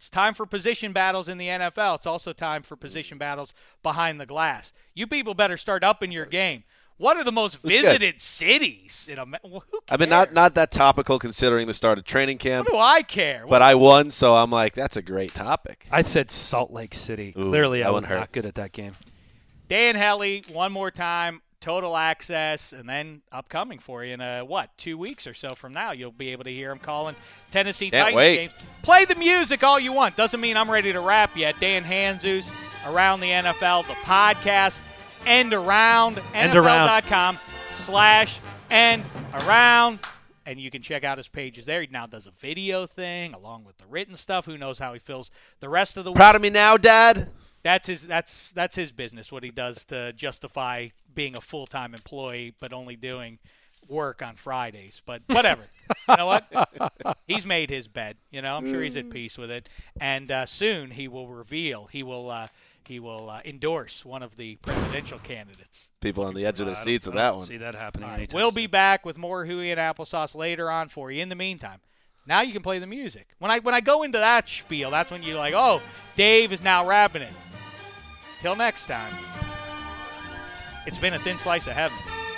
It's time for position battles in the NFL. It's also time for position battles behind the glass. You people better start upping your game. What are the most visited cities in America? Well, who cares? I mean, not that topical considering the start of training camp. What do I care? But I won, so I'm like, that's a great topic. I said Salt Lake City. Ooh, Clearly, I was wouldn't hurt. not good at that game. Dan Hellie, one more time, Total Access, and then upcoming for you in 2 weeks or so from now, you'll be able to hear him calling Tennessee Titans games. Play the music all you want. Doesn't mean I'm ready to rap yet. Dan Hanzus, Around the NFL, the podcast, End Around, NFL.com/endaround. And you can check out his pages there. He now does a video thing along with the written stuff. Who knows how he feels the rest of the week. Proud of me now, Dad? That's his business, what he does to justify being a full-time employee but only doing work on Fridays. But whatever. You know what? He's made his bed. I'm sure he's at peace with it. And soon he will reveal, he will endorse one of the presidential candidates. People on the edge of their seats with that one. See that happening Right. anytime We'll soon. be back with more Huey and Applesauce later on for you. In the meantime, now you can play the music. When I go into that spiel, that's when you're like, oh, Dave is now rapping it. Till next time, it's been a thin slice of heaven.